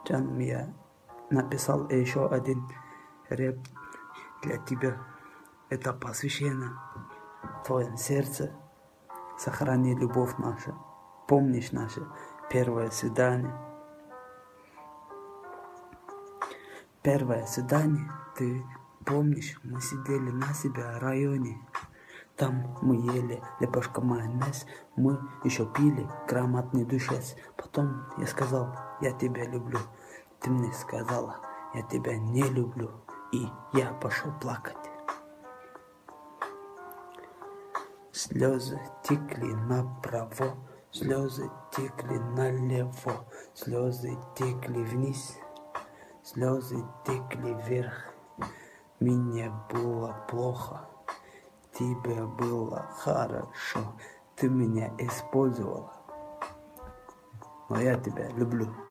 Я написал еще один рэп для тебя. Это посвящено в твоем сердце. Сохрани любовь наша. Помнишь наше первое свидание? Первое свидание, ты помнишь, мы сидели на себя районе. Там мы ели лепешка майонез, мы еще пили грамотный душец. Потом я сказал, я тебя люблю. Ты мне сказала, я тебя не люблю. И я пошел плакать. Слезы текли направо, слезы текли налево, слезы текли вниз, слезы текли вверх. Мне было плохо, тебе было хорошо, ты меня использовала, но я тебя люблю.